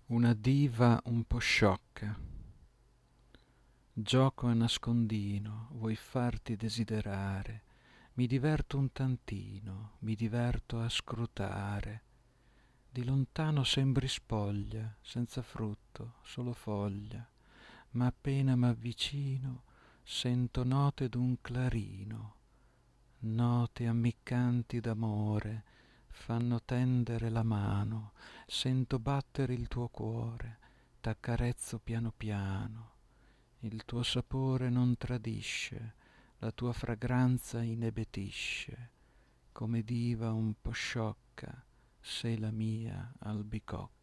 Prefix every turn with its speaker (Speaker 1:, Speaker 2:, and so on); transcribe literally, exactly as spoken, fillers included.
Speaker 1: Una diva un po' sciocca. Gioco a nascondino, vuoi farti desiderare. Mi diverto un tantino, mi diverto a scrutare. Di lontano sembri spoglia, senza frutto, solo foglia, ma appena m'avvicino sento note d'un clarino, note ammiccanti d'amore, fanno tendere la mano, sento battere il tuo cuore, t'accarezzo piano piano, il tuo sapore non tradisce, la tua fragranza inebetisce, come diva un po' sciocca, sei la mia albicocca.